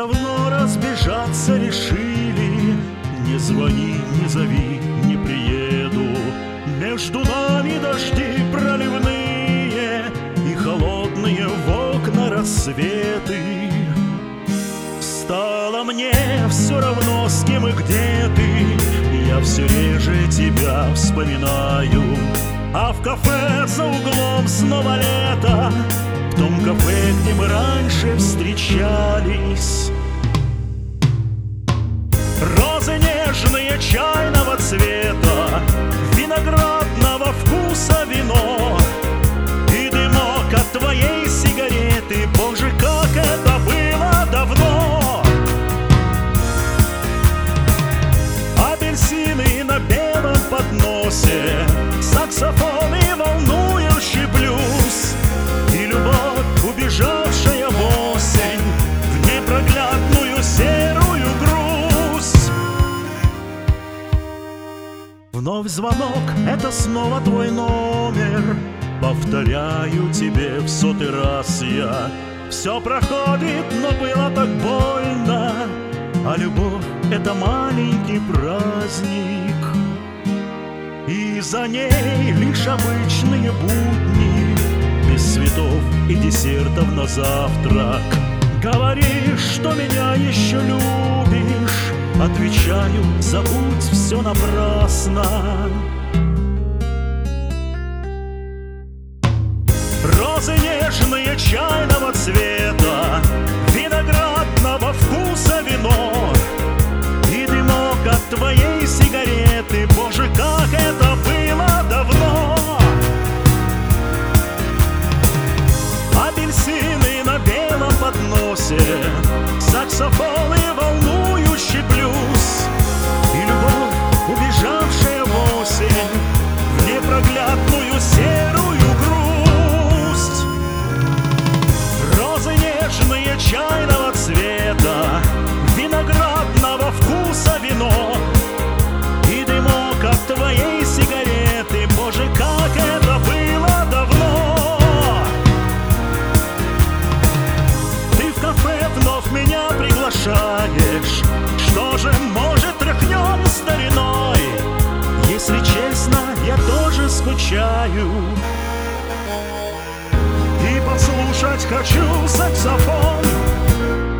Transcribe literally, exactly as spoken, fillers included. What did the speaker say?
давно разбежаться решили. Не звони, не зови, не приеду. Между нами дожди проливные и холодные в окна рассветы. Стало мне все равно, с кем и где ты. Я все реже тебя вспоминаю. А в кафе за углом снова лето, в том кафе, где мы раньше встречались. Розы нежные чайного цвета, виноградного вкуса вино и дымок от твоей сигареты. Боже, как это было давно! Апельсины на белом подносе, саксофон и волнующий блюз, и любовь, убежавшая в осень, в непроглядную серую грусть. Вновь звонок, это снова твой номер. Повторяю тебе в сотый раз я: все проходит, но было так больно. А любовь — это маленький праздник, и за ней лишь обычные будни, без цветов и десертов на завтрак. Говоришь, что меня еще любишь, отвечаю: забудь, все напрасно. Розы нежные чайного цвета, виноградного вкуса вино и дымок от твоей сигареты. Боже, как это было давно! Апельсины на белом подносе, саксофон и волнующий блюз, и любовь, убежавшая в осень, в непроглядную серую грусть. Розы нежные чайного цвета, виноградного вкуса вино и дымок от твоей сигареты. Боже, как это было давно! Ты в кафе вновь меня приглашаешь. Что же, может, тряхнем стариной? Если честно, я тоже скучаю и послушать хочу саксофон.